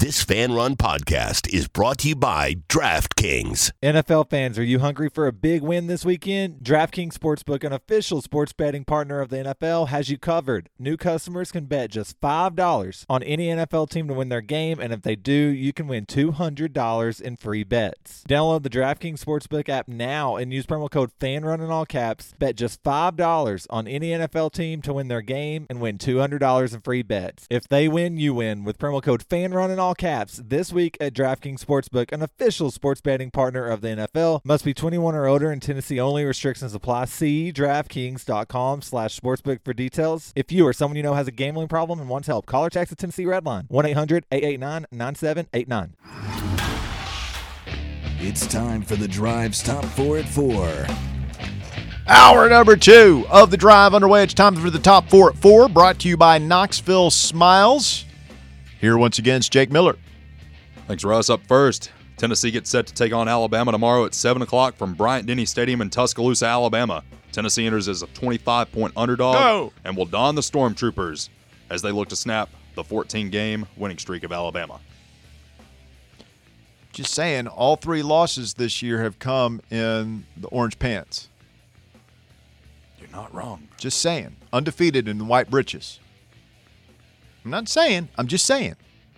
This Fan Run podcast is brought to you by DraftKings. NFL fans, are you hungry for a big win this weekend? DraftKings Sportsbook, an official sports betting partner of the NFL, has you covered. New customers can bet just $5 on any NFL team to win their game, and if they do, you can win $200 in free bets. Download the DraftKings Sportsbook app now and use promo code FANRUN in all caps. Bet just $5 on any NFL team to win their game and win $200 in free bets. If they win, you win with promo code FANRUN in all caps this week at DraftKings Sportsbook, an official sports betting partner of the NFL. Must be 21 or older in Tennessee only. Restrictions apply. See DraftKings.com/sportsbook for details. If you or someone you know has a gambling problem and wants help, call or text the Tennessee Red Line, 1-800-889-9789. It's time for the Drive's Top 4 at 4. Hour number 2 of the Drive underway. It's time for the Top 4 at 4, brought to you by Knoxville Smiles. Here once again is Jake Miller. Thanks, Russ. Up first, Tennessee gets set to take on Alabama tomorrow at 7 o'clock from Bryant-Denny Stadium in Tuscaloosa, Alabama. Tennessee enters as a 25-point underdog and will don the Stormtroopers as they look to snap the 14-game winning streak of Alabama. Just saying, all 3 losses this year have come in the orange pants. You're not wrong. Just saying. Undefeated in the white breeches. I'm not saying. I'm just saying.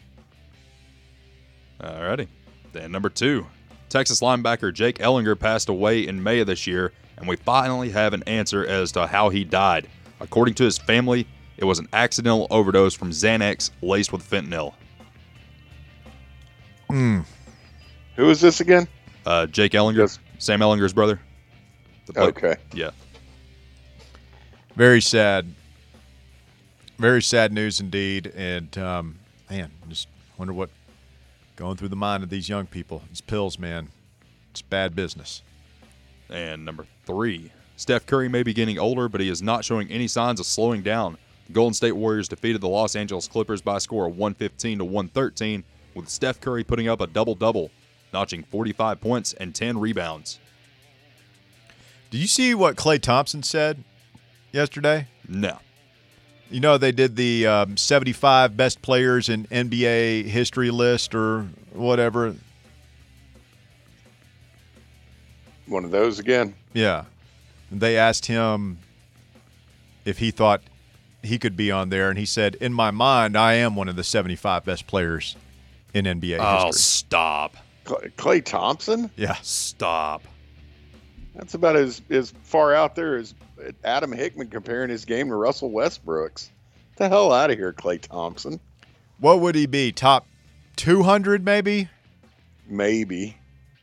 Alrighty. Then number 2, Texas linebacker Jake Ellinger passed away in May of this year, and we finally have an answer as to how he died. According to his family, it was an accidental overdose from Xanax laced with fentanyl. Who is this again? Jake Ellinger, Yes. Sam Ellinger's brother. Okay. Yeah. Very sad. Very sad news indeed. And, man, just wonder what going through the mind of these young people. These pills, man. It's bad business. And number 3, Steph Curry may be getting older, but he is not showing any signs of slowing down. The Golden State Warriors defeated the Los Angeles Clippers by a score of 115-113, with Steph Curry putting up a double-double, notching 45 points and 10 rebounds. Did you see what Klay Thompson said yesterday? No. You know, they did the 75 best players in NBA history list or whatever. One of those again. Yeah. They asked him if he thought he could be on there, and he said, in my mind, I am one of the 75 best players in NBA Oh, history. stop. Klay Thompson? Yeah. Stop. That's about as far out there as Adam Hickman comparing his game to Russell Westbrook's. Get the hell out of here, Klay Thompson. What would he be? Top 200 maybe? Maybe.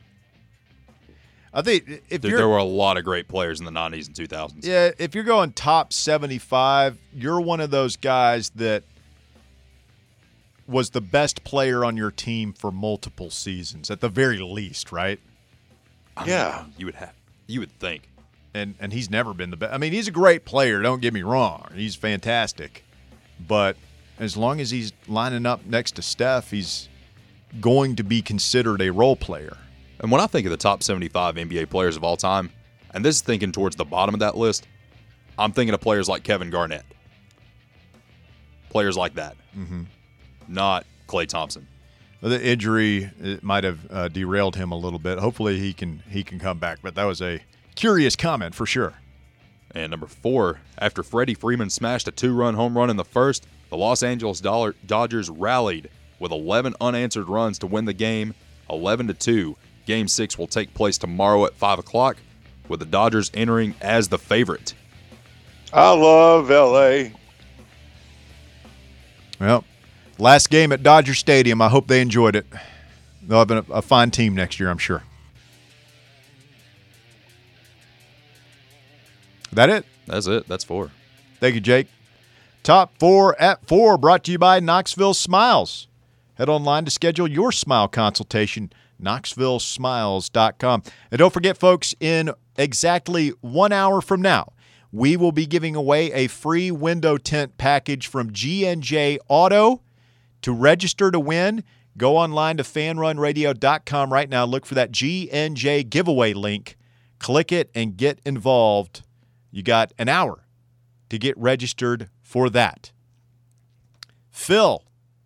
I think if Dude, you're there were a lot of great players in the 90s and 2000s. Yeah, if you're going top 75, you're one of those guys that was the best player on your team for multiple seasons, at the very least, right? Yeah. You would think. And he's never been the best. I mean, he's a great player, don't get me wrong. He's fantastic. But as long as he's lining up next to Steph, he's going to be considered a role player. And when I think of the top 75 NBA players of all time, and this is thinking towards the bottom of that list, I'm thinking of players like Kevin Garnett. Players like that. Mm-hmm. Not Klay Thompson. The injury it might have derailed him a little bit. Hopefully he can come back. But that was a curious comment for sure. And number 4, after Freddie Freeman smashed a 2-run home run in the first, the Los Angeles Dodgers rallied with 11 unanswered runs to win the game, 11-2. Game 6 will take place tomorrow at 5 o'clock, with the Dodgers entering as the favorite. I love L.A. Well, last game at Dodger Stadium. I hope they enjoyed it. They'll have a fine team next year, I'm sure. That it? That's it. That's 4. Thank you, Jake. Top 4 at 4 brought to you by Knoxville Smiles. Head online to schedule your smile consultation, KnoxvilleSmiles.com. And don't forget, folks, in exactly 1 hour from now, we will be giving away a free window tint package from G&J Auto. To register to win, go online to fanrunradio.com right now. Look for that G&J giveaway link. Click it and get involved. You got an hour to get registered for that. Phil,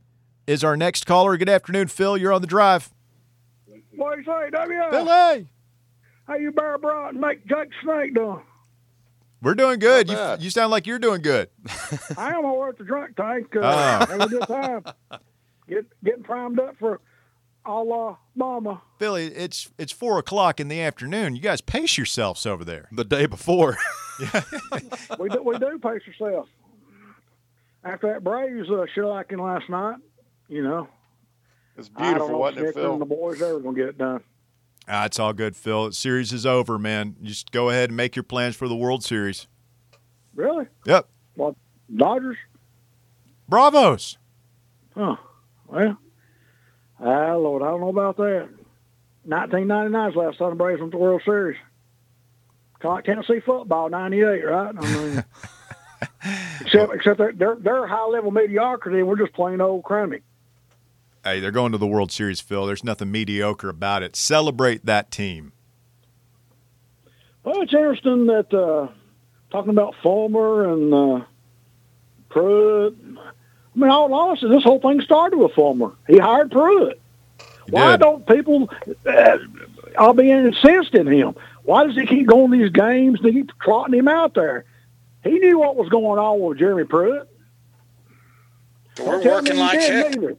is our next caller. Good afternoon, Phil. You're on the drive. What do you say, W? Billy. How you, Bear Brought, and make Jake Snake doing? We're doing good. Not bad. You sound like you're doing good. I am over at the drunk tank. Having a good time. Getting primed up for Alabama. Billy, it's 4 o'clock in the afternoon. You guys pace yourselves over there. The day before. We do pace ourselves. After that Braves shellacking last night, It's I don't beautiful, know wasn't if it, Nick Phil? and the boys ever going to get it done. It's all good, Phil. The series is over, man. Just go ahead and make your plans for the World Series. Really? Yep. What, Dodgers? Bravos. Huh. Well, Lord, I don't know about that. 1999 is the last time the Braves went to the World Series. Kind of like Tennessee football, 98, right? I mean, except they're high-level mediocrity, and we're just plain old crummy. Hey, they're going to the World Series, Phil. There's nothing mediocre about it. Celebrate that team. Well, it's interesting that talking about Fulmer and Pruitt. I mean, all honestly, this whole thing started with Fulmer. He hired Pruitt. Why did. don't people all be incensed in him? Why does he keep going to these games and keep trotting him out there? He knew what was going on with Jeremy Pruitt. We're Tell working me he like didn't heck. either.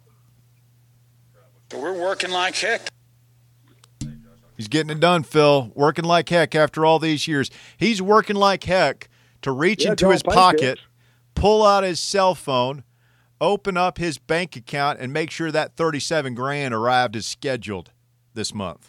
We're working like heck. He's getting it done, Phil. Working like heck after all these years. He's working like heck to reach into his pocket, pull out his cell phone, open up his bank account, and make sure that $37,000 arrived as scheduled this month.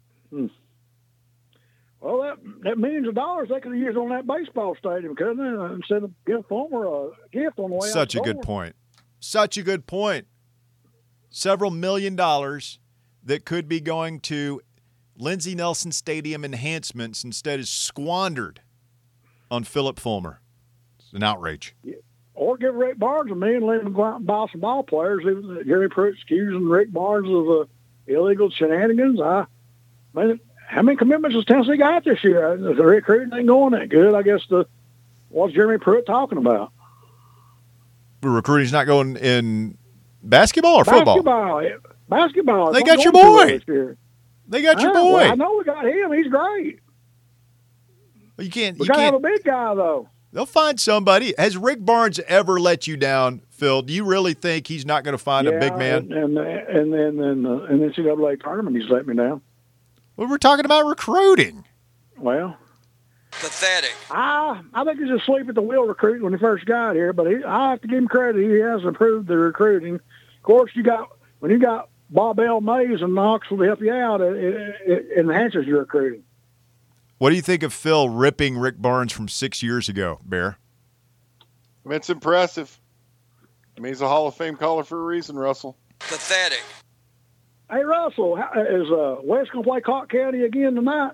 Well, that millions of dollars they could have used on that baseball stadium, couldn't they? Instead of giving Fulmer a gift on the way out. Such a good point. Such a good point. Several $1 million that could be going to Lindsey Nelson Stadium enhancements instead is squandered on Philip Fulmer. It's an outrage. Or give Rick Barnes $1 million and let him go out and buy some ball players. Jeremy Pruitt accusing Rick Barnes of illegal shenanigans. I mean, how many commitments has Tennessee got this year? The recruiting ain't going that good. I guess what's Jeremy Pruitt talking about? The recruiting's not going in basketball or football? Basketball. They It's got not your going boy. too well this year. They got your Well, boy. I know we got him. He's great. You can't. We You got to have a can't. big guy, though. They'll find somebody. Has Rick Barnes ever let you down, Phil? Do you really think he's not going to find a big man? And then in the NCAA tournament, he's let me down. Well, we're talking about recruiting. Well, Pathetic. I think he's asleep at the wheel recruiting when he first got here, but I have to give him credit. He has improved the recruiting. Of course, when you got Bob L. Mays and Knoxville to help you out, it enhances your recruiting. What do you think of Phil ripping Rick Barnes from 6 years ago, Bear? I mean, it's impressive. I mean, he's a Hall of Fame caller for a reason, Russell. Pathetic. Hey, Russell, is West going to play Clark County again tonight?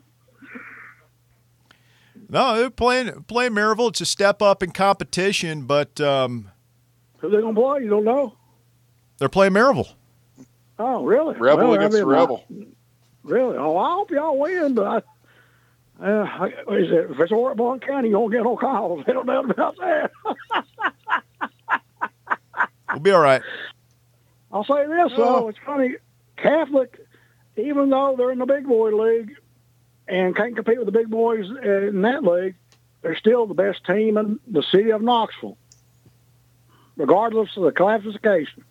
No, they're playing Maryville. It's a step up in competition, but Who they going to play? You don't know? they're playing Maryville. Oh, really? Rebel Well, against Rebel. Really? Oh, I hope y'all win, but if it's Orange Bond County, you won't get no calls. They don't know about that. We'll be all right. I'll say this, though. It's funny. Catholic, even though they're in the big boy league and can't compete with the big boys in that league, they're still the best team in the city of Knoxville, regardless of the classification.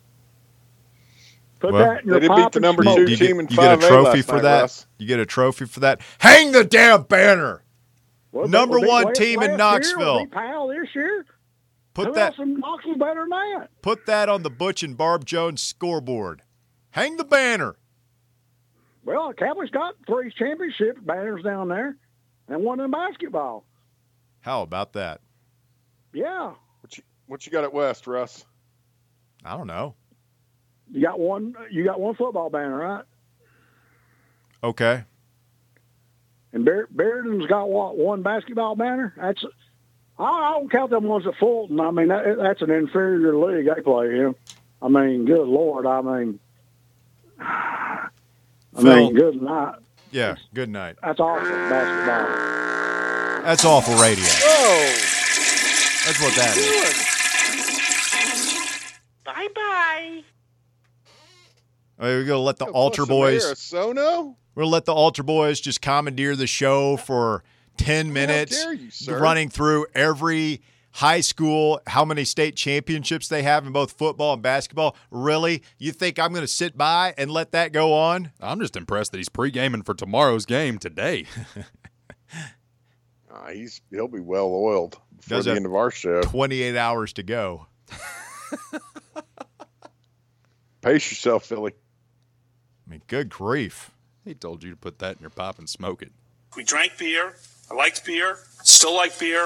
Put Well, that in your They did pipe beat the and number smoke. two You team in get a 5A trophy last for night, that. Russ. You get a trophy for that. Hang the damn banner. Well, Number they- one last- team in last year, Knoxville. we beat Powell this year. Put Who that else in Knoxville's better than that? put that on the Butch and Barb Jones scoreboard. Hang the banner. Well, Cowboys got 3 championship banners down there and one in basketball. How about that? Yeah. What you got at West, Russ? I don't know. You got one football banner, right? Okay. And Bearden's got what, one basketball banner? I don't count them ones at Fulton. I mean, that's an inferior league they play in. I mean, good Lord. Phil. Good night. Yeah, good night. That's awful basketball. That's awful radio. Whoa! That's what that is. Bye-bye. Hey. We're gonna let the Yo, Altar plus some Boys. Arizono? We're gonna let the Altar Boys just commandeer the show for 10 minutes, dare you, sir. running through every high school, how many state championships they have in both football and basketball. Really? You think I'm going to sit by and let that go on? I'm just impressed that he's pre-gaming for tomorrow's game today. He'll be well oiled before Does the have end of our show. 28 hours to go. Pace yourself, Philly. I mean, good grief. He told you to put that in your pipe and smoke it. We drank beer. I liked beer. Still like beer.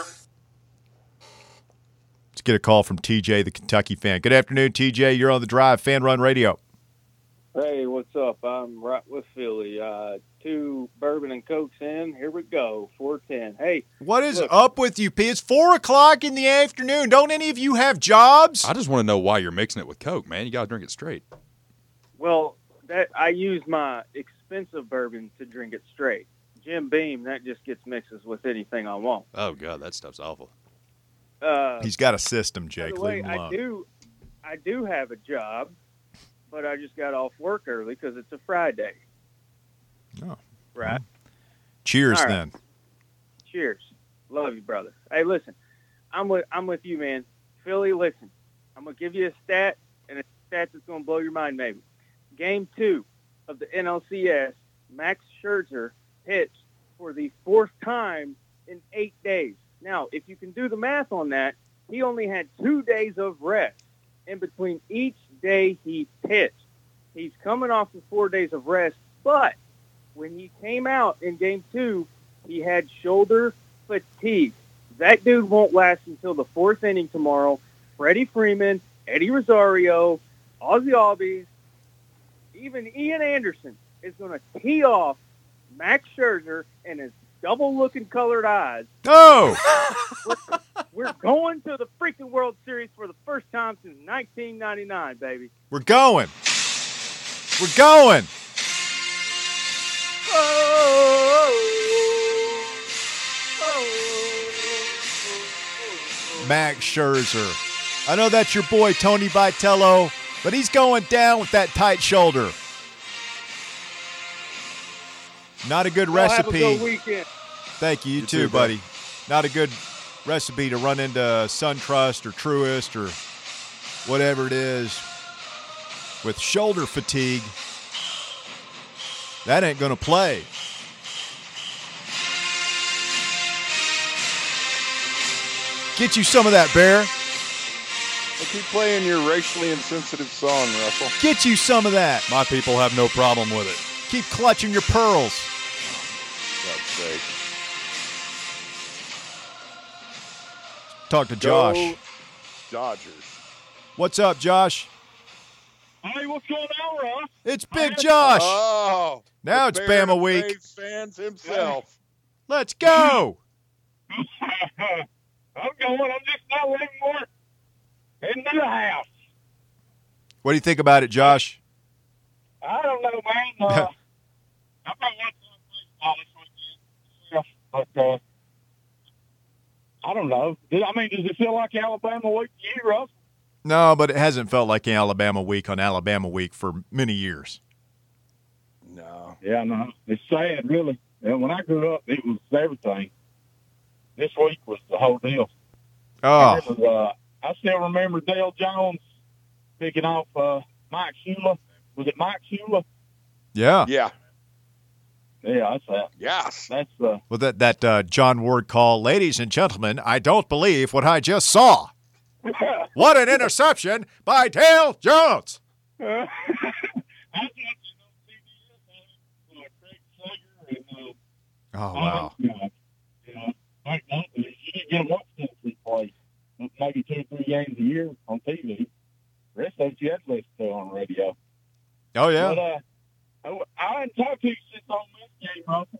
Let's get a call from TJ, the Kentucky fan. Good afternoon, TJ. You're on the Drive, Fan Run Radio. Hey, what's up? I'm right with Philly. 2 bourbon and cokes in. Here we go. 4:10. Hey, What is look, up with you, P? It's 4 o'clock in the afternoon. Don't any of you have jobs? I just want to know why you're mixing it with Coke, man. You got to drink it straight. well, that I use my expensive bourbon to drink it straight. Jim Beam, that just gets mixes with anything I want. Oh, God, that stuff's awful. He's got a system, By Jake. the way, Leave him alone. I do have a job, but I just got off work early because it's a Friday. Oh. Right. Cheers, All right. then. Cheers. Love you, brother. Hey, listen, I'm with you, man. Philly, listen, I'm going to give you a stat, and a stat that's going to blow your mind, maybe. Game 2 of the NLCS, Max Scherzer pitched for the 4th time in 8 days. Now, if you can do the math on that, he only had 2 days of rest in between each day he pitched. He's coming off of 4 days of rest, but when he came out in Game 2, he had shoulder fatigue. That dude won't last until the 4th inning tomorrow. Freddie Freeman, Eddie Rosario, Ozzie Albies, even Ian Anderson is going to tee off Max Scherzer and his double-looking colored eyes. Oh! We're going to the freaking World Series for the first time since 1999, baby. We're going. We're going. Max Scherzer. I know that's your boy, Tony Vitello, but he's going down with that tight shoulder. Not a good recipe. Have a good weekend. Thank you. You too, buddy. Not a good recipe to run into SunTrust or Truist or whatever it is with shoulder fatigue. That ain't going to play. Get you some of that, Bear. Well, keep playing your racially insensitive song, Russell. Get you some of that. My people have no problem with it. Keep clutching your pearls. For God's sake. Talk to Josh. Go Dodgers. What's up, Josh? Hey, what's going on, Russ? It's Big Josh. Oh, Now the it's Bear Bama of week. Braves fans himself. Let's go. I'm going. I'm just not living more into the house. What do you think about it, Josh? I don't know, man. I'm not watching baseball this weekend, but I don't know. Does it feel like Alabama week to you, Russ? No, but it hasn't felt like Alabama week on Alabama week for many years. No. Yeah, no. It's sad, really. And when I grew up, it was everything. This week was the whole deal. Oh, I still remember Dale Jones picking off Mike Shula. Was it Mike Shula? yeah. Yeah. Yeah, that's that. Yes. That's Well, that John Ward call, ladies and gentlemen, I don't believe what I just saw. What an interception by Dale Jones. I was watching on CBS, Craig Sager and Oh, wow. Mike Duncan. You didn't get to watch Tennessee play maybe 2 or 3 games a year on TV. The rest of it you had to listen to on the radio. Oh, yeah. But I hadn't talked to you since on this game, Russell.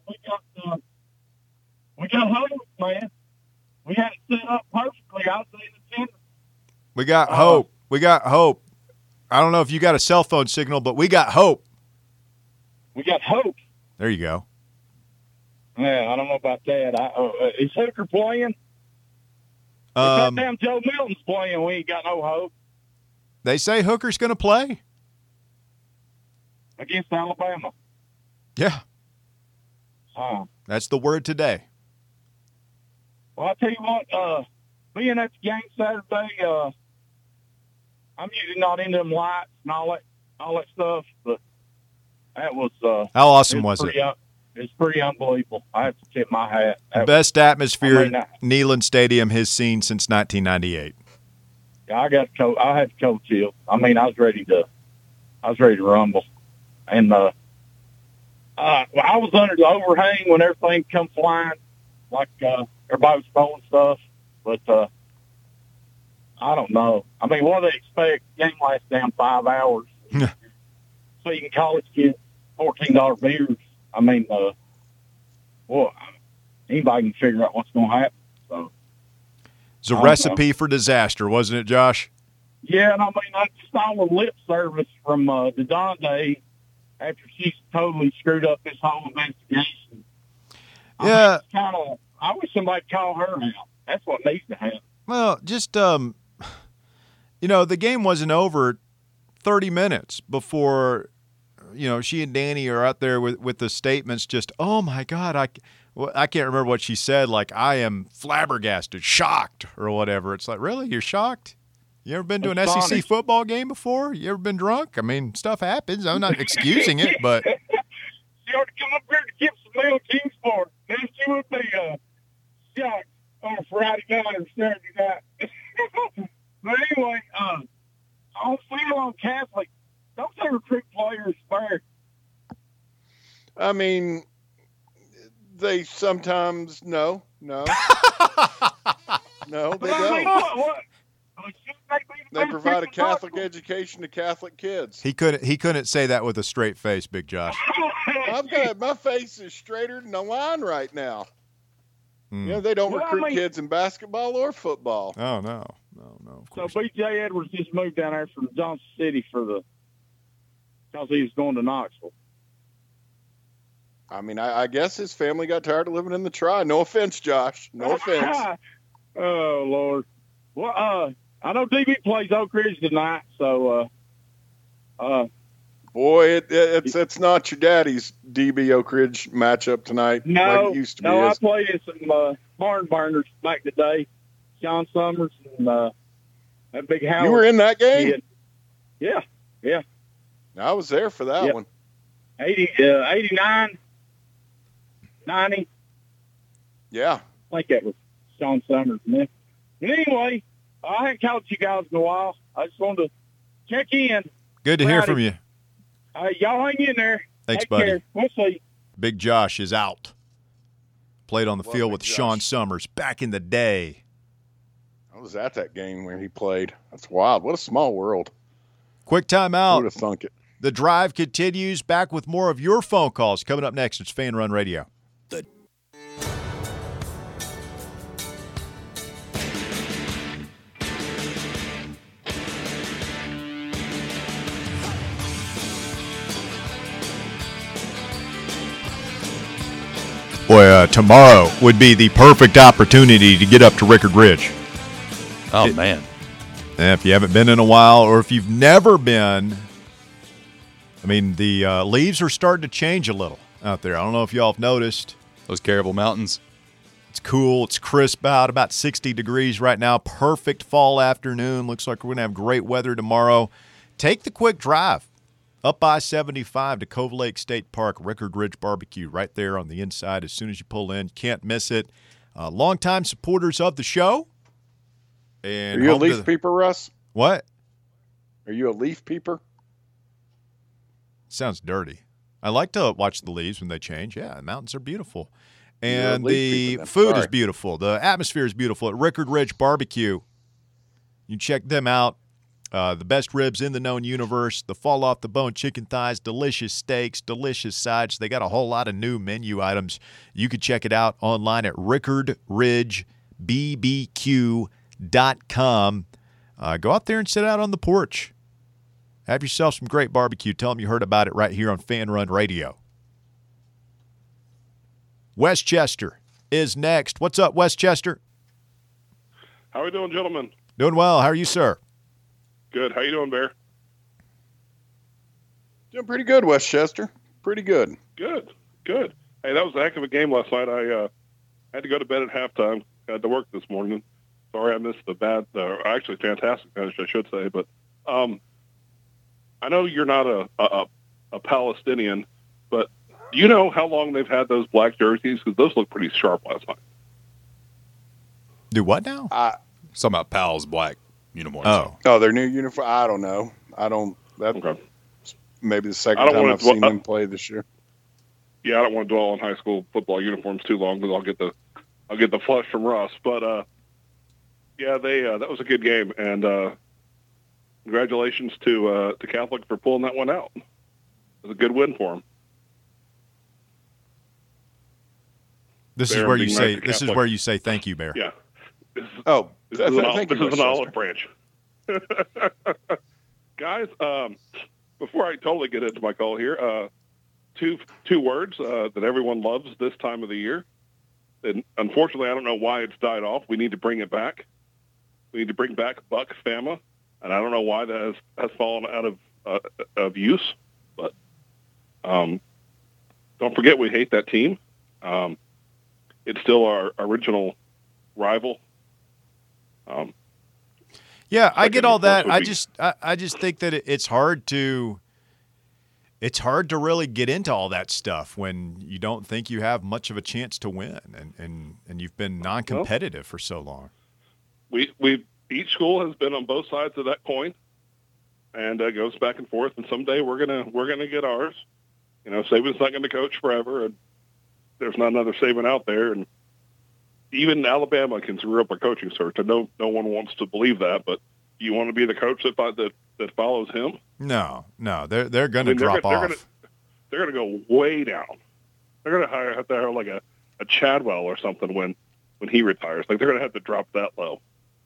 We got hope, man. We had it set up perfectly. I was in the center. We got hope. We got hope. I don't know if you got a cell phone signal, but we got hope. We got hope. There you go. Yeah, I don't know about that. Is Hooker playing? If that damn Joe Milton's playing, we ain't got no hope. They say Hooker's going to play. Against Alabama. Yeah. That's the word today. Well, I'll tell you what, being at the game Saturday, I'm usually not into them lights and all that stuff, but that was how awesome was it? It's pretty unbelievable. I have to tip my hat. Best atmosphere Neyland Stadium has seen since 1998. Yeah, I had cold chill. I mean, I was ready to rumble, and I was under the overhang when everything come flying, like everybody was throwing stuff. But I don't know. I mean, what do they expect? The game lasts down 5 hours. So you can college kids $14 beers. I mean, anybody can figure out what's going to happen. So it's a recipe for disaster, wasn't it, Josh? Yeah, and I mean, I just saw a lip service from the Donde after she's totally screwed up this whole investigation. Yeah. I wish somebody call her out. That's what needs to happen. Well, just, the game wasn't over 30 minutes before, she and Danny are out there with the statements just, oh, my God, I can't remember what she said, like, I am flabbergasted, shocked, or whatever. It's like, really? You're shocked? You ever been to an SEC football game before? You ever been drunk? I mean, stuff happens. I'm not excusing it, but. She ought to come up here to Gibsonville, Kingsport. Then she would be shocked on a Friday night or Saturday night. But anyway, I don't feel on Catholic. Don't they recruit players fair? I mean, they sometimes no, no, they don't. What? They provide a Catholic education to Catholic kids. He couldn't say that with a straight face, Big Josh. My face is straighter than a line right now. They don't recruit kids in basketball or football. Oh no. Of course. So B.J. Edwards just moved down there from Johnson City because he was going to Knoxville. I mean, I guess his family got tired of living in the Tri. No offense, Josh. No offense. Oh Lord. Well, I know DB plays Oak Ridge tonight, so boy, it's not your daddy's DB Oak Ridge matchup tonight. No, like it used to be. I played in some barn burners back in the day. Sean Summers and that big house. You were in that game? Yeah. I was there for that one. 89, 90. Yeah. I think that was Sean Summers. Man. But anyway, I haven't talked to you guys in a while. I just wanted to check in. Good to hear from you. Y'all hang in there. Thanks, Take buddy. care. We'll see. Big Josh is out. Played on the field with Josh. Sean Summers back in the day. I was at that game when he played. That's wild. What a small world. Quick timeout. Who would have thunk it? The drive continues. Back with more of your phone calls. Coming up next, it's Fan Run Radio. Boy, tomorrow would be the perfect opportunity to get up to Rickard Ridge. Oh, man. If you haven't been in a while, or if you've never been, I mean, the leaves are starting to change a little out there. I don't know if y'all have noticed. Those Caribou Mountains. It's cool. It's crisp out, about 60 degrees right now. Perfect fall afternoon. Looks like we're going to have great weather tomorrow. Take the quick drive up I-75 to Cove Lake State Park, Rickard Ridge Barbecue, right there on the inside as soon as you pull in. Can't miss it. Longtime supporters of the show. And are you a leaf peeper, Russ? What? Are you a leaf peeper? Sounds dirty. I like to watch the leaves when they change. Yeah, the mountains are beautiful. And the food is beautiful. The atmosphere is beautiful at Rickard Ridge Barbecue. You check them out. The best ribs in the known universe, the fall-off-the-bone chicken thighs, delicious steaks, delicious sides. They got a whole lot of new menu items. You can check it out online at rickardridgebbq.com. Go out there and sit out on the porch. Have yourself some great barbecue. Tell them you heard about it right here on Fan Run Radio. Westchester is next. What's up, Westchester? How are we doing, gentlemen? Doing well. How are you, sir? Good. How you doing, Bear? Doing pretty good, Westchester. Pretty good. Good. Hey, that was a heck of a game last night. I had to go to bed at halftime. Had to work this morning. Sorry I missed actually fantastic finish, I should say. But I know you're not a Palestinian, but do you know how long they've had those black jerseys? Because those look pretty sharp last night. Do what now? Something about Pal's black uniforms. Oh, their new uniform. I don't know. Okay. Maybe the second time I've seen them play this year. Yeah, I don't want to dwell on high school football uniforms too long because I'll get the flush from Russ. But yeah, that was a good game, and congratulations to Catholic for pulling that one out. It was a good win for them. This is where you say thank you, Bear. Yeah. This is an olive branch. Guys, before I totally get into my call here, two words that everyone loves this time of the year. And unfortunately, I don't know why it's died off. We need to bring it back. We need to bring back Buck Fama, and I don't know why that has fallen out of use. But don't forget, we hate that team. It's still our original rival. Yeah, I get all that. I just think that it's hard to really get into all that stuff when you don't think you have much of a chance to win, and you've been non-competitive for so long. Each school has been on both sides of that coin, and goes back and forth. And someday we're gonna get ours. You know, Saban's not going to coach forever, and there's not another Saban out there. And even Alabama can screw up a coaching search. I know no one wants to believe that, but you want to be the coach that follows him? No, they're going to drop off. They're going to go way down. They're going to have to hire like a Chadwell or something when he retires. Like they're going to have to drop that low.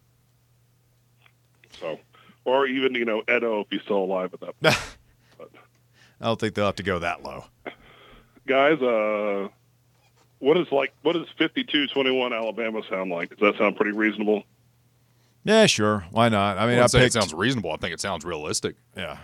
So, or even Edo if he's still alive at that point. But, I don't think they'll have to go that low. Guys, what does 52-21 Alabama sound like? Does that sound pretty reasonable? Yeah, sure. Why not? I mean, I say it sounds reasonable. I think it sounds realistic. Yeah.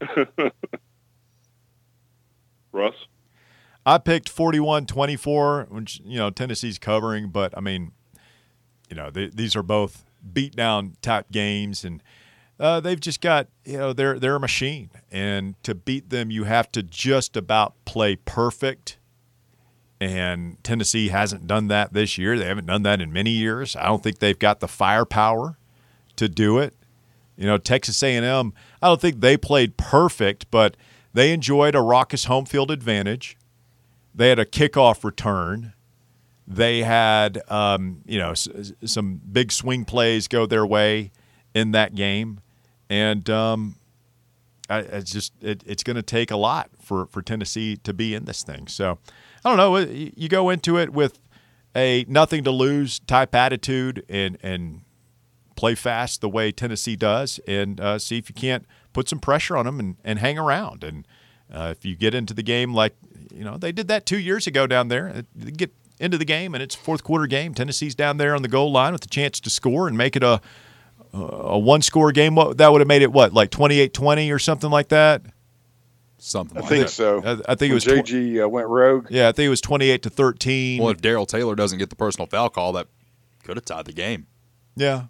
Russ? I picked 41-24, which, Tennessee's covering, but I mean, these are both beat down type games, and they've just got, they're a machine, and to beat them, you have to just about play perfect. And Tennessee hasn't done that this year. They haven't done that in many years. I don't think they've got the firepower to do it. Texas A&M, I don't think they played perfect, but they enjoyed a raucous home field advantage. They had a kickoff return. They had, some big swing plays go their way in that game. And it's going to take a lot for Tennessee to be in this thing. So, I don't know. You go into it with a nothing to lose type attitude and play fast the way Tennessee does, and see if you can't put some pressure on them and hang around. And if you get into the game like they did that 2 years ago down there, they get into the game and it's a fourth quarter game. Tennessee's down there on the goal line with a chance to score and make it a one-score game. That would have made it like 28-20 or something like that. Something like that. I think so. I think it was JG went rogue. Yeah, I think it was 28-13. Well, if Darrell Taylor doesn't get the personal foul call, that could have tied the game. Yeah.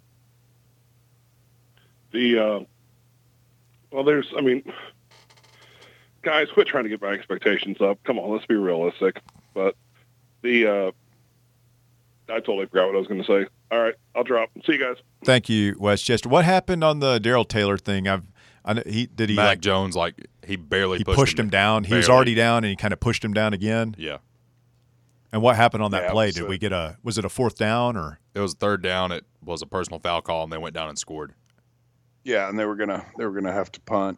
Guys, quit trying to get my expectations up. Come on, let's be realistic. But I totally forgot what I was going to say. All right, I'll drop. See you guys. Thank you, Westchester. What happened on the Darrell Taylor thing? Mac Jones, he barely pushed him down. He was already down, and he kind of pushed him down again. Yeah. And what happened on that play? Did we get was it a fourth down or? It was a third down. It was a personal foul call, and they went down and scored. Yeah, and they were gonna have to punt.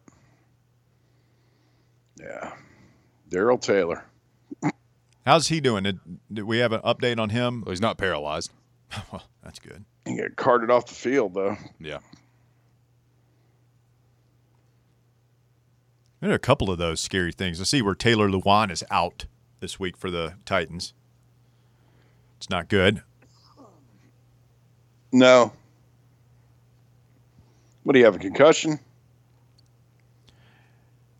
Yeah, Darrell Taylor. How's he doing? Did we have an update on him? Well, he's not paralyzed. Well, that's good. He got carted off the field, though. Yeah. There are a couple of those scary things. I see where Taylor Lewan is out this week for the Titans. It's not good. No. What do you have, a concussion?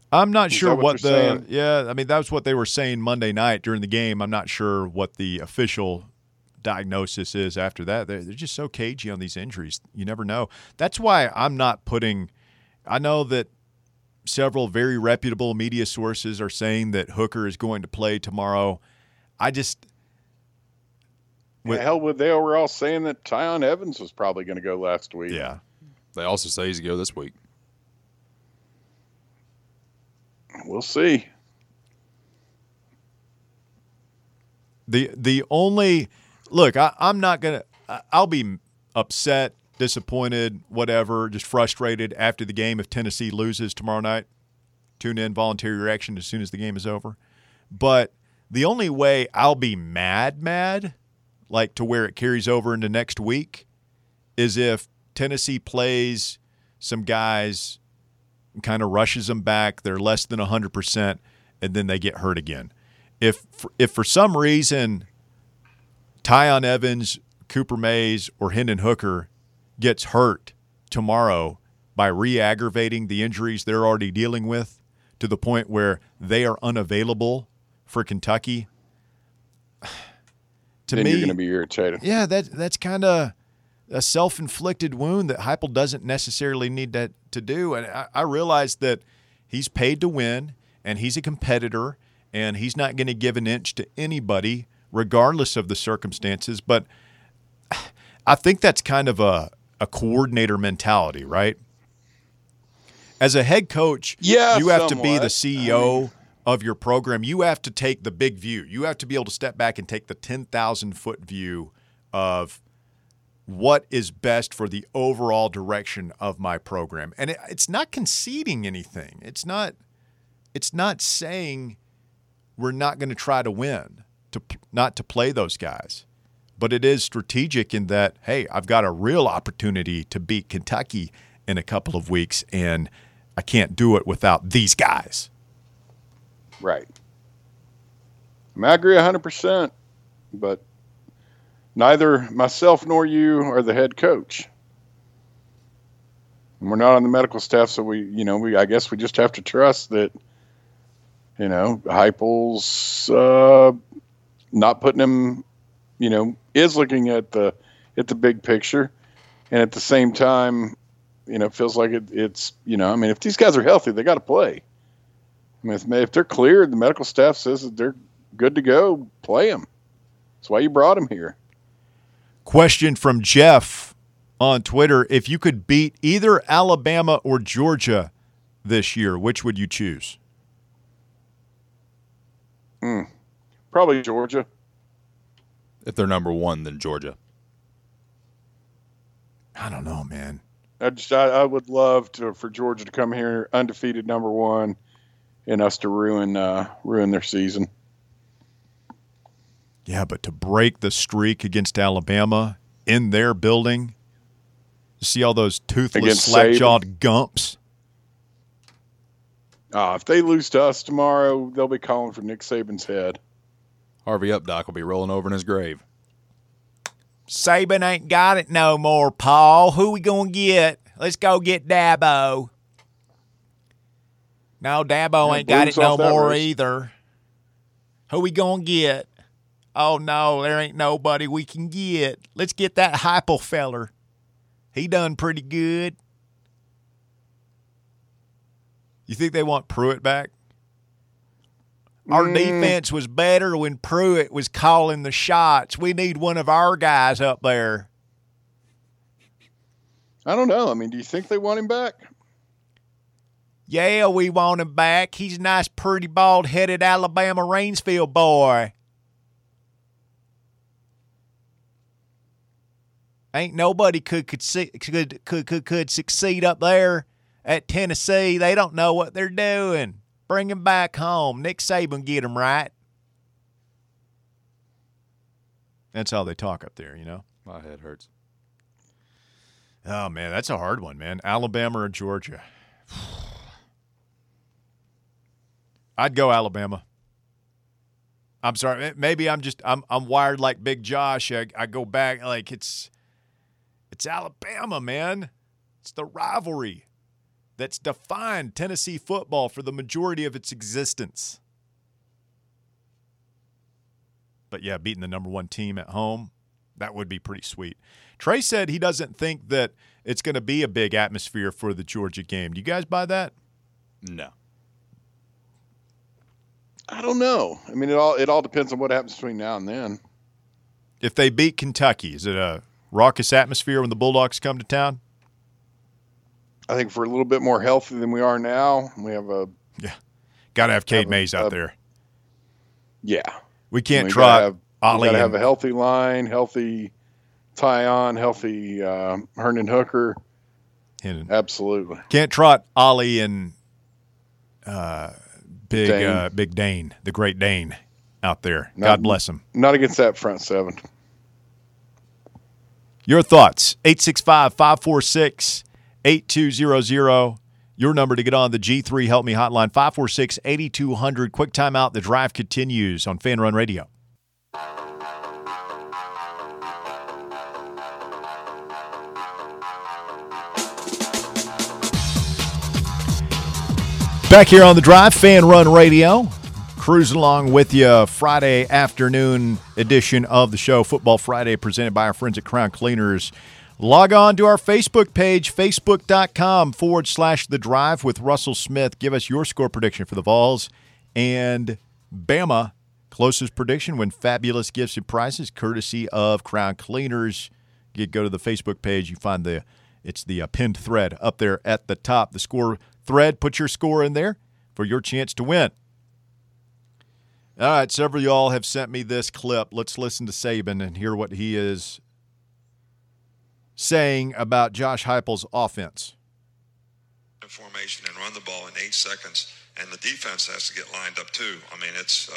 I'm not sure that what they're saying? I mean, that's what they were saying Monday night during the game. I'm not sure what the official diagnosis is after that. They're just so cagey on these injuries. You never know. That's why I'm not putting – I know that several very reputable media sources are saying that Hooker is going to play tomorrow. I just – they were all saying that Tyon Evans was probably going to go last week. Yeah. They also say he's going to go this week. We'll see. The only look, I'm not gonna. I'll be upset, disappointed, whatever, just frustrated after the game if Tennessee loses tomorrow night. Tune in, voluntary reaction as soon as the game is over. But the only way I'll be mad, like to where it carries over into next week, is if Tennessee plays some guys, kind of rushes them back. They're less than 100%, and then they get hurt again. If for some reason Tyon Evans, Cooper Mays, or Hendon Hooker gets hurt tomorrow by re-aggravating the injuries they're already dealing with to the point where they are unavailable for Kentucky, then you're going to be irritated. Yeah, that's kind of a self-inflicted wound that Heupel doesn't necessarily need to do. And I realize that he's paid to win, and he's a competitor, and he's not going to give an inch to anybody regardless of the circumstances. But I think that's kind of a coordinator mentality, right? As a head coach, you have to be the CEO of your program. You have to take the big view. You have to be able to step back and take the 10,000-foot view of what is best for the overall direction of my program. And it's not conceding anything. It's not saying we're not going to try to win, not to play those guys. But it is strategic in that, hey, I've got a real opportunity to beat Kentucky in a couple of weeks, and I can't do it without these guys. Right. I mean, I agree 100%, but neither myself nor you are the head coach. And we're not on the medical staff, so I guess we just have to trust that, Heupel's not putting him, is looking at the big picture, and at the same time, feels like it's if these guys are healthy, they got to play. I mean, if they're cleared, the medical staff says that they're good to go, play them. That's why you brought them here. Question from Jeff on Twitter. If you could beat either Alabama or Georgia this year, which would you choose? Probably Georgia. If they're number one, then Georgia. I don't know, man. I would love for Georgia to come here undefeated number one and us to ruin their season. Yeah, but to break the streak against Alabama in their building, you see all those toothless, slack-jawed gumps. If they lose to us tomorrow, they'll be calling for Nick Saban's head. Harvey Updike will be rolling over in his grave. Saban ain't got it no more, Paul. Who we going to get? Let's go get Dabo. No, Dabo ain't got it no more either. Who we going to get? Oh, no, there ain't nobody we can get. Let's get that Heupel feller. He done pretty good. You think they want Pruitt back? Our defense was better when Pruitt was calling the shots. We need one of our guys up there. I don't know. I mean, do you think they want him back? Yeah, we want him back. He's a nice, pretty, bald-headed Alabama Rainsfield boy. Ain't nobody could succeed up there at Tennessee. They don't know what they're doing. Bring him back home. Nick Saban get him right. That's how they talk up there, My head hurts. Oh, man, that's a hard one, man. Alabama or Georgia? I'd go Alabama. I'm sorry. Maybe I'm wired like Big Josh. I go back like it's Alabama, man. It's the rivalry. that's defined Tennessee football for the majority of its existence. But, yeah, beating the number one team at home, that would be pretty sweet. Trey said he doesn't think that it's going to be a big atmosphere for the Georgia game. Do you guys buy that? No. I don't know. I mean, it all depends on what happens between now and then. If they beat Kentucky, is it a raucous atmosphere when the Bulldogs come to town? I think if we're a little bit more healthy than we are now, we have got to have Cade Mays out there. Yeah. We can't trot We Ollie. got to have a healthy line, healthy Tyon, healthy Herndon Hooker. Absolutely. Can't trot Ollie and Big Dane, the Great Dane, out there. God bless him. Not against that front seven. Your thoughts, 865-546-8200. Your number to get on the G3 Help Me hotline, 546-8200. Quick timeout. The drive continues on Fan Run Radio. Back here on the drive, Fan Run Radio. Cruising along with you, Friday afternoon edition of the show, Football Friday, presented by our friends at Crown Cleaners. Log on to our Facebook page, facebook.com/The Drive with Russell Smith. Give us your score prediction for the Vols and Bama. Closest prediction, win fabulous gifts and prizes, courtesy of Crown Cleaners. You go to the Facebook page, you find the pinned thread up there at the top. The score thread, put your score in there for your chance to win. All right, several of y'all have sent me this clip. Let's listen to Saban and hear what he is saying about Josh Heupel's offense. Formation and run the ball in 8 seconds, and the defense has to get lined up too. I mean, it's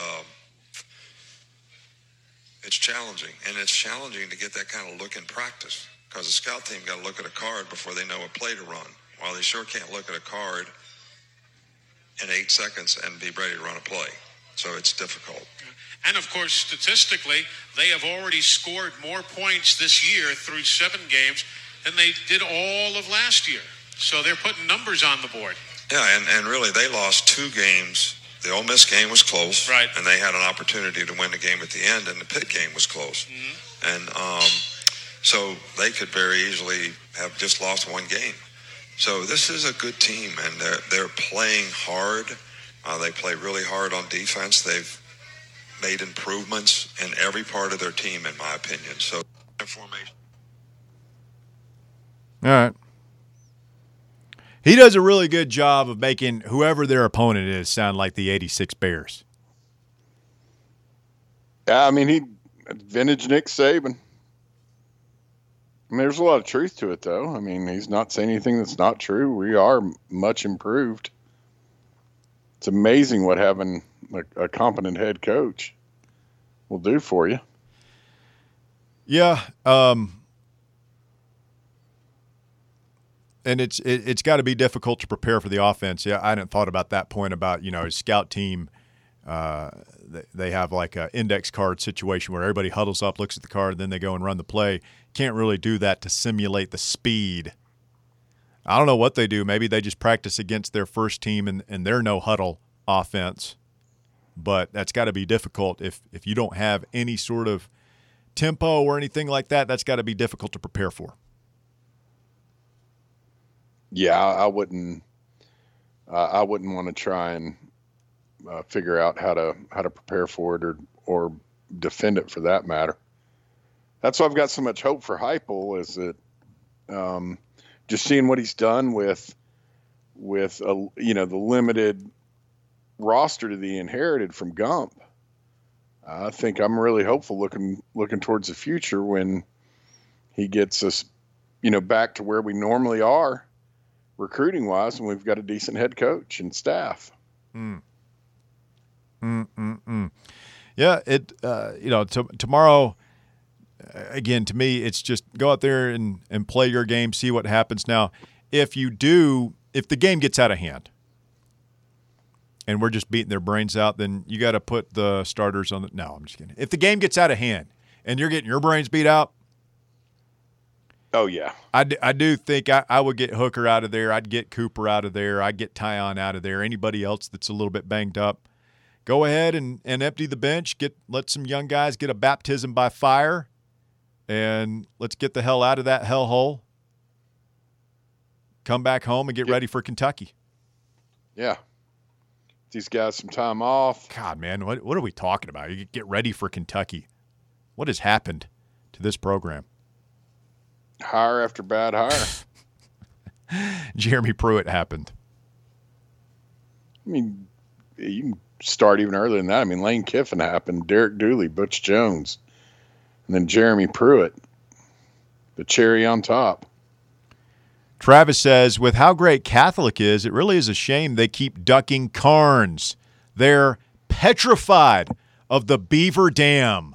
challenging, and it's challenging to get that kind of look in practice because the scout team got to look at a card before they know what play to run. Well, they sure can't look at a card in 8 seconds and be ready to run a play. So it's difficult. And, of course, statistically, they have already scored more points this year through 7 games than they did all of last year. So they're putting numbers on the board. Yeah, and really they lost 2 games. The Ole Miss game was close. Right. And they had an opportunity to win the game at the end, and the Pitt game was close. Mm-hmm. And so they could very easily have just lost 1 game. So this is a good team, and they're playing hard. They play really hard on defense. They've made improvements in every part of their team, in my opinion. So, formation. All right. He does a really good job of making whoever their opponent is sound like the 86 Bears. Yeah, I mean, vintage Nick Saban. I mean, there's a lot of truth to it, though. I mean, he's not saying anything that's not true. We are much improved. It's amazing what having a competent head coach will do for you. Yeah, and it's got to be difficult to prepare for the offense. Yeah, I hadn't thought about that point about, his scout team. They have like an index card situation where everybody huddles up, looks at the card, then they go and run the play. Can't really do that to simulate the speed. I don't know what they do. Maybe they just practice against their first team and their no-huddle offense. But that's got to be difficult. If you don't have any sort of tempo or anything like that, that's got to be difficult to prepare for. Yeah, I wouldn't want to try and figure out how to prepare for it or defend it for that matter. That's why I've got so much hope for Heupel, is that just seeing what he's done with the limited roster that he inherited from Gump. I think I'm really hopeful looking towards the future when he gets us, back to where we normally are recruiting wise, and we've got a decent head coach and staff. Yeah, tomorrow, again, to me, it's just go out there and play your game, see what happens. Now, if the game gets out of hand and we're just beating their brains out, then you got to put the starters on the – no, I'm just kidding. If the game gets out of hand and you're getting your brains beat out, Oh, yeah. I do think I would get Hooker out of there. I'd get Cooper out of there. I'd get Tyon out of there. Anybody else that's a little bit banged up, go ahead and empty the bench. Let some young guys get a baptism by fire, and let's get the hell out of that hellhole. Come back home and get ready for Kentucky. Yeah. These guys some time off. God, man, what are we talking about? You get ready for Kentucky. What has happened to this program? Hire after bad hire. Jeremy Pruitt happened. I mean, you can start even earlier than that. I mean, Lane Kiffin happened, Derek Dooley, Butch Jones, and then Jeremy Pruitt, the cherry on top. Travis says, with how great Catholic is, it really is a shame they keep ducking Carnes. They're petrified of the Beaver Dam.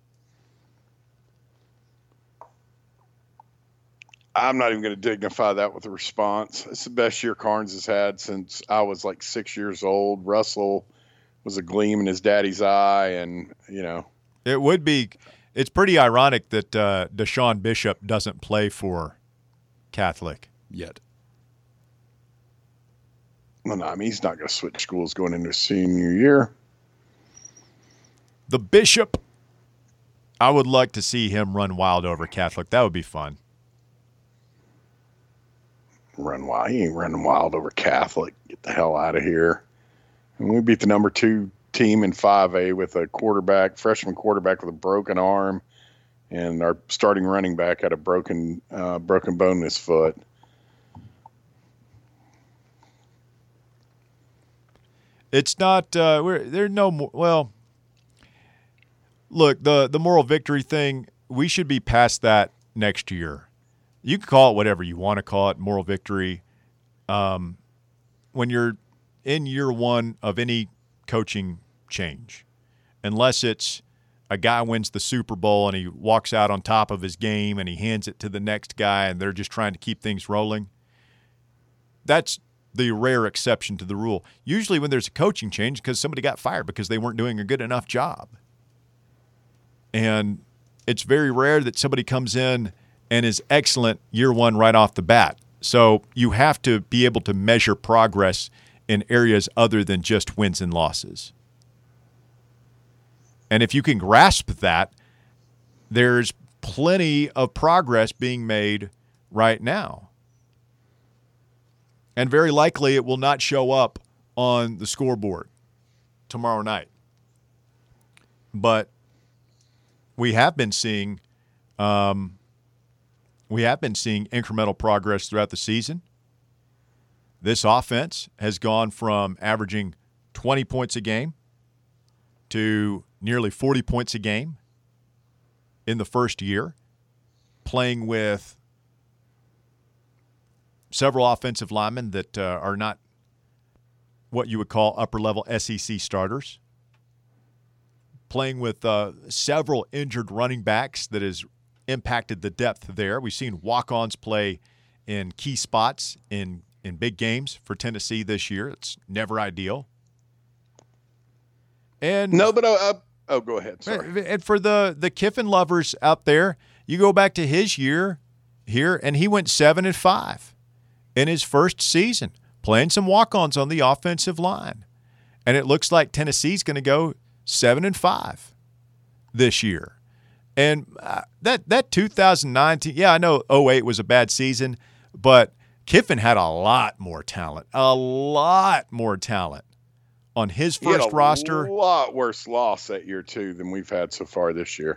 I'm not even going to dignify that with a response. It's the best year Carnes has had since I was like 6 years old. Russell was a gleam in his daddy's eye, and, It would be – it's pretty ironic that Deshaun Bishop doesn't play for Catholic yet. Well, no, I mean, he's not going to switch schools going into senior year. The Bishop, I would like to see him run wild over Catholic. That would be fun. Run wild. He ain't running wild over Catholic. Get the hell out of here. And we beat the number 2 team in 5A with a freshman quarterback with a broken arm, and our starting running back had a broken bone in his foot. It's not there's no more. Well, look, the moral victory thing, we should be past that next year. You can call it whatever you want to call it, moral victory. When you're in year one of any coaching change, unless it's a guy wins the Super Bowl and he walks out on top of his game and he hands it to the next guy and they're just trying to keep things rolling, that's the rare exception to the rule. Usually when there's a coaching change, because somebody got fired because they weren't doing a good enough job. And it's very rare that somebody comes in and is excellent year one right off the bat. So you have to be able to measure progress in areas other than just wins and losses. And if you can grasp that, there's plenty of progress being made right now. And very likely it will not show up on the scoreboard tomorrow night. But we have been seeing incremental progress throughout the season. This offense has gone from averaging 20 points a game to nearly 40 points a game in the first year, playing with several offensive linemen that are not what you would call upper-level SEC starters, playing with several injured running backs that has impacted the depth there. We've seen walk-ons play in key spots in big games for Tennessee this year. It's never ideal. And no, but go ahead. Sorry. And for the Kiffin lovers out there, you go back to his year here, and he went 7-5 in his first season, playing some walk-ons on the offensive line. And it looks like Tennessee's going to go 7-5 this year. And that 2019, I know 2008 was a bad season, but Kiffin had a lot more talent on his first roster. A lot worse loss that year, too, than we've had so far this year.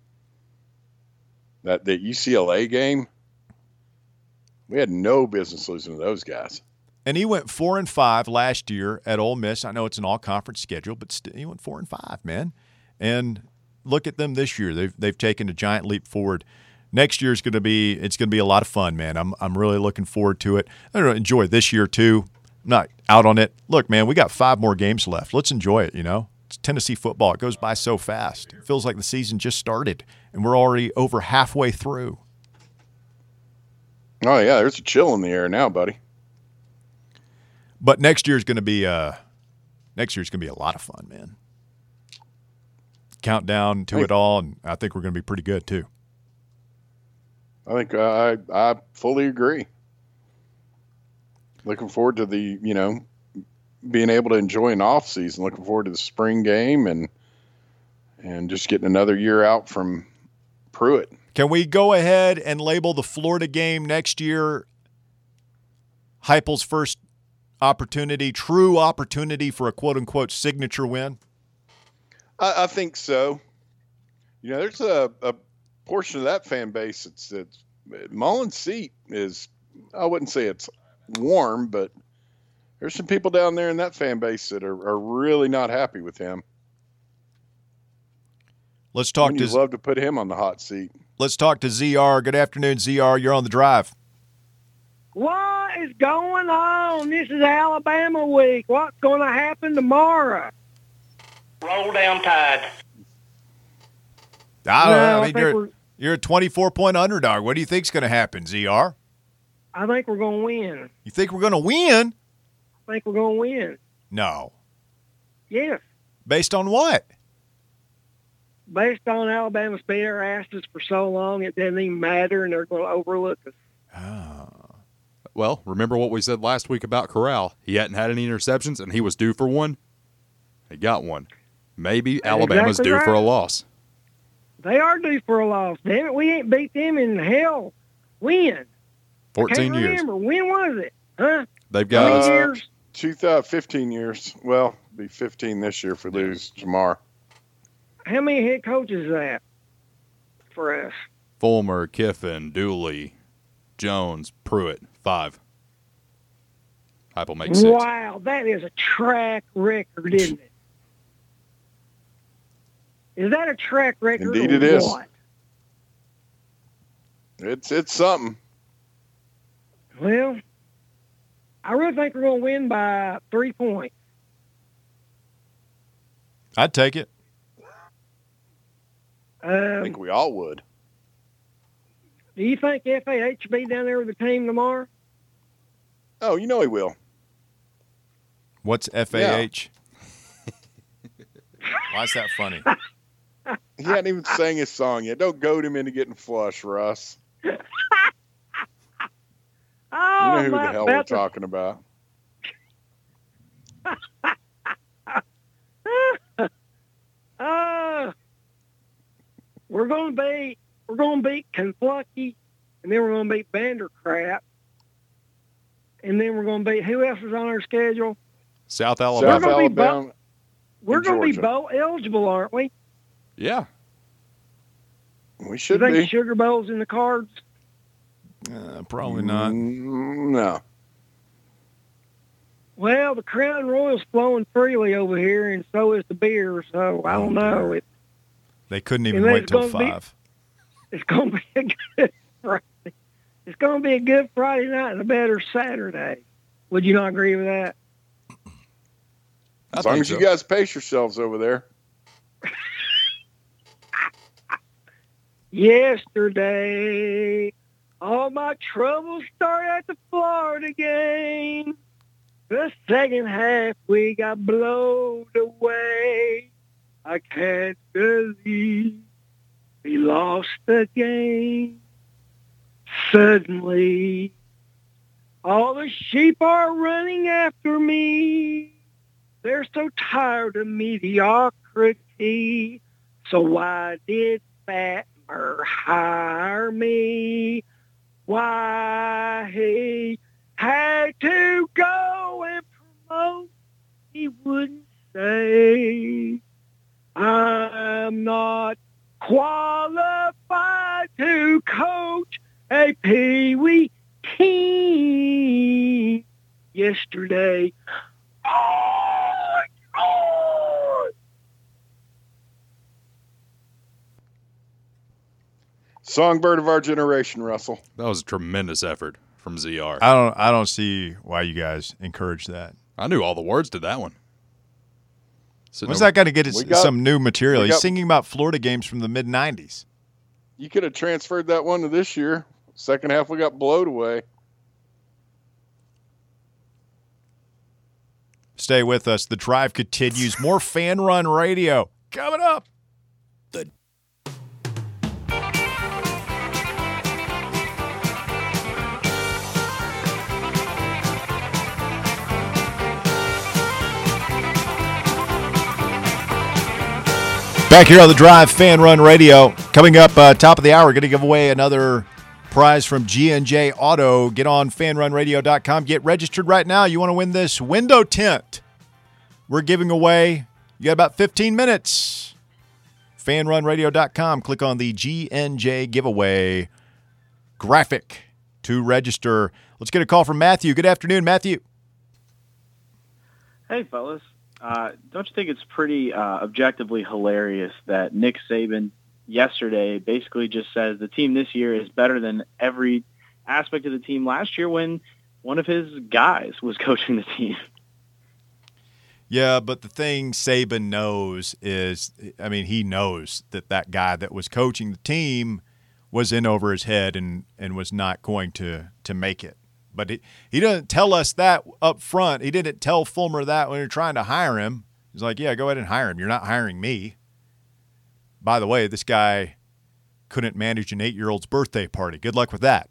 That UCLA game, we had no business losing to those guys. And he went 4-5 last year at Ole Miss. I know it's an all-conference schedule, but still, he went 4-5, man. And look at them this year. They've taken a giant leap forward. Next year is going to be a lot of fun, man. I'm really looking forward to it. I'm going to enjoy this year too. I'm not out on it. Look, man, we got 5 more games left. Let's enjoy it. It's Tennessee football. It goes by so fast. It feels like the season just started, and we're already over halfway through. Oh yeah, there's a chill in the air now, buddy. But next year's going to be a lot of fun, man. Countdown to it all, and I think we're going to be pretty good too. I think I fully agree. Looking forward to the, being able to enjoy an off season. Looking forward to the spring game and just getting another year out from Pruitt. Can we go ahead and label the Florida game next year Heupel's first true opportunity for a quote-unquote signature win? I think so. There's a portion of that fan base it's Mullen's seat is, I wouldn't say it's warm, but there's some people down there in that fan base that are really not happy with him. Let's talk You'd love to put him on the hot seat. Let's talk to ZR. Good afternoon, ZR. You're on the drive. What is going on? This is Alabama week. What's going to happen tomorrow? Roll down Tide. I mean, you're a 24-point underdog. What do you think's going to happen, ZR? I think we're going to win. You think we're going to win? I think we're going to win. No. Yes. Based on what? Based on Alabama's beat our asses for so long, it doesn't even matter, and they're going to overlook us. Oh. Well, remember what we said last week about Corral. He hadn't had any interceptions, and he was due for one. He got one. Maybe Alabama's exactly due right. for a loss. They are due for a loss. Damn it, we ain't beat them in hell. When? 14 Can't years. remember. When was it? Huh? They've How many got years? 15 years. Well, be 15 this year if we lose Jamar. How many head coaches is that for us? Fulmer, Kiffin, Dooley, Jones, Pruitt, 5. Heupel makes 6. Wow, that is a track record, isn't it? Is that a track record? Indeed, or it is. What? It's something. Well, I really think we're going to win by 3 points. I'd take it. I think we all would. Do you think FAH will be down there with the team tomorrow? Oh, he will. What's FAH? Yeah. Why is that funny? He hadn't even sang his song yet. Don't goad him into getting flush, Russ. Oh, You know who the hell we're talking about. We're going to beat Kentucky, and then we're going to beat Vandercrap, and then we're going to beat who else is on our schedule? South Alabama. We're going to be bowl eligible, aren't we? Yeah. We should you think be. Sugar Bowl's in the cards? Probably not. No. Well, the Crown Royal's flowing freely over here, and so is the beer. So I don't know. They couldn't even wait till 5. It's going to be a good Friday. It's going to be a good Friday night and a better Saturday. Would you not agree with that? As long as you guys pace yourselves over there. Yesterday, all my troubles started at the Florida game. The second half, we got blown away. I can't believe we lost the game. Suddenly, all the sheep are running after me. They're so tired of mediocrity. So why did Fatmer hire me? Why he had to go and promote, he wouldn't say. I'm not qualified to coach a Pee-wee team. Yesterday, Songbird of our generation, Russell. That was a tremendous effort from ZR. I don't see why you guys encourage that. I knew all the words to that one. What's that got to get some new material? He's singing about Florida games from the mid-'90s. You could have transferred that one to this year. Second half, we got blowed away. Stay with us. The drive continues. More Fan Run Radio coming up. Back here on the Drive Fan Run Radio. Coming up top of the hour, we're going to give away another prize from G&J Auto. Get on fanrunradio.com. Get registered right now. You want to win this window tint we're giving away. You got about 15 minutes. fanrunradio.com. Click on the G&J giveaway graphic to register. Let's get a call from Matthew. Good afternoon, Matthew. Hey, fellas. Don't you think it's pretty objectively hilarious that Nick Saban yesterday basically just says the team this year is better than every aspect of the team last year when one of his guys was coaching the team? Yeah, but the thing Saban knows is, I mean, he knows that guy that was coaching the team was in over his head and was not going to make it. But he doesn't tell us that up front. He didn't tell Fulmer that when you're trying to hire him. He's like, yeah, go ahead and hire him. You're not hiring me. By the way, this guy couldn't manage an 8-year-old's birthday party. Good luck with that.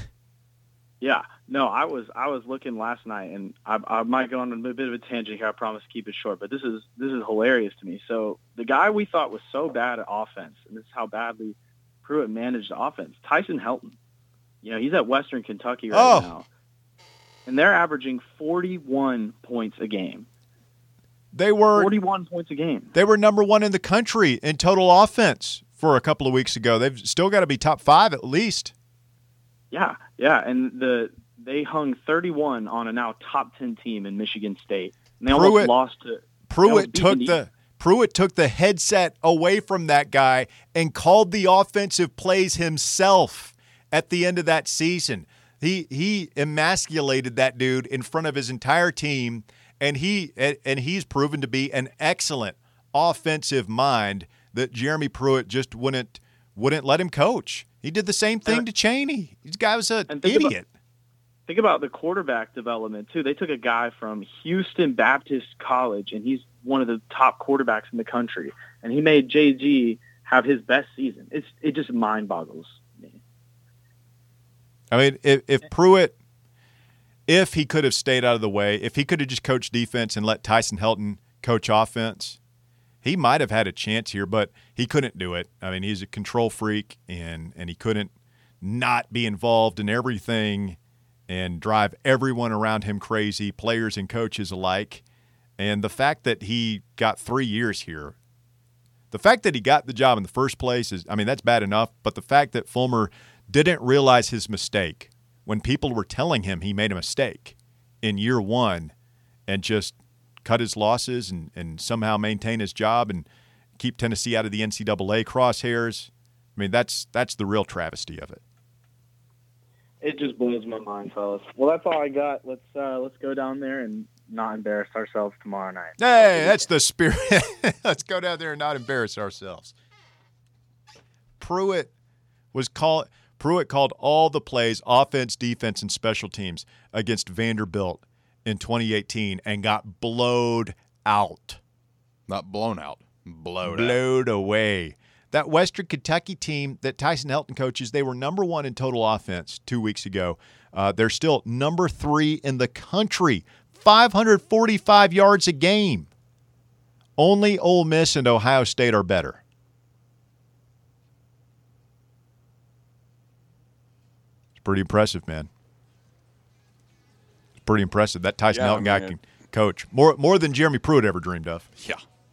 Yeah. No, I was looking last night, and I might go on a bit of a tangent here. I promise to keep it short, but this is hilarious to me. So the guy we thought was so bad at offense, and this is how badly Pruitt managed the offense, Tyson Helton. You know, he's at Western Kentucky right now, and they're averaging 41 points a game. They were 41 points a game. They were number 1 in the country in total offense for a couple of weeks ago. They've still got to be top 5 at least. Yeah, and they hung 31 on a now top 10 team in Michigan State, and they almost lost to Pruitt. Pruitt took the headset away from that guy and called the offensive plays himself at the end of that season. He emasculated that dude in front of his entire team, and he's proven to be an excellent offensive mind that Jeremy Pruitt just wouldn't let him coach. He did the same thing to Chaney. This guy was an idiot. Think about the quarterback development, too. They took a guy from Houston Baptist College, and he's one of the top quarterbacks in the country, and he made JG have his best season. It just mind boggles me. I mean, if Pruitt, if he could have stayed out of the way, if he could have just coached defense and let Tyson Helton coach offense, he might have had a chance here, but he couldn't do it. I mean, he's a control freak, and he couldn't not be involved in everything and drive everyone around him crazy, players and coaches alike. And the fact that he got 3 years here, the fact that he got the job in the first place is, I mean, that's bad enough, but the fact that Fulmer didn't realize his mistake when people were telling him he made a mistake in year 1 and just cut his losses and somehow maintain his job and keep Tennessee out of the NCAA crosshairs. I mean, that's the real travesty of it. It just blows my mind, fellas. Well, that's all I got. Let's go down there and not embarrass ourselves tomorrow night. Hey, that's the spirit. Let's go down there and not embarrass ourselves. Pruitt called all the plays, offense, defense, and special teams against Vanderbilt in 2018 and got blowed out. Not blown out. Blowed away. That Western Kentucky team that Tyson Helton coaches, they were number 1 in total offense 2 weeks ago. They're still number 3 in the country, 545 yards a game. Only Ole Miss and Ohio State are better. It's pretty impressive, man. It's pretty impressive. That Tyson Helton guy can coach more than Jeremy Pruitt ever dreamed of. Yeah.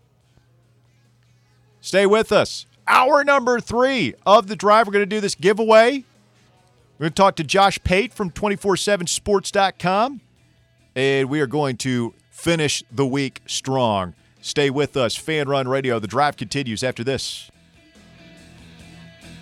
Stay with us. Hour number 3 of the drive. We're going to do this giveaway. We're going to talk to Josh Pate from 247sports.com, and we are going to finish the week strong. Stay with us. Fan Run Radio. The drive continues after this.